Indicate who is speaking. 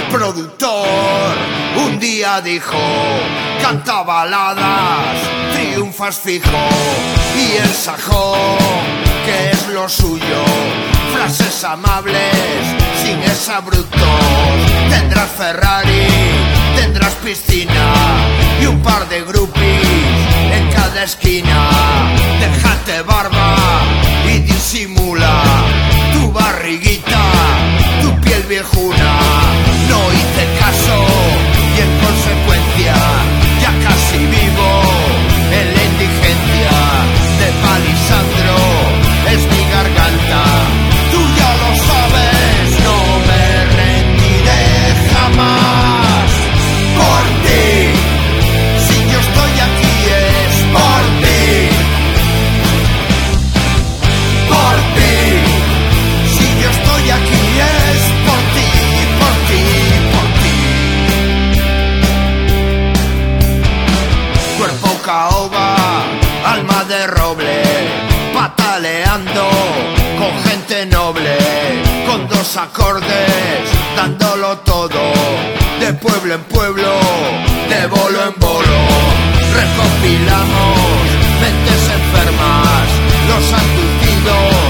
Speaker 1: productor un día dijo: canta baladas, triunfas fijo. Y el sajón, que es lo suyo, frases amables, sin exabruptos. Tendrás Ferrari, tendrás piscina y un par de groupies en cada esquina. Déjate barba y disimula tu barriguita, tu piel viejuna. No hice caso y en consecuencia ya casi vivo en la indigencia. De Palisandro es mi garganta, tú ya lo sabes, no me rendiré jamás. Por ti, si yo estoy aquí es por ti. Por ti, si yo estoy aquí es por ti, por ti, por ti. Cuerpo caoba, alma de roble, pataleando con gente noble, con dos acordes, dándolo todo, de pueblo en pueblo, de bolo en bolo. Recopilamos mentes enfermas, los abducidos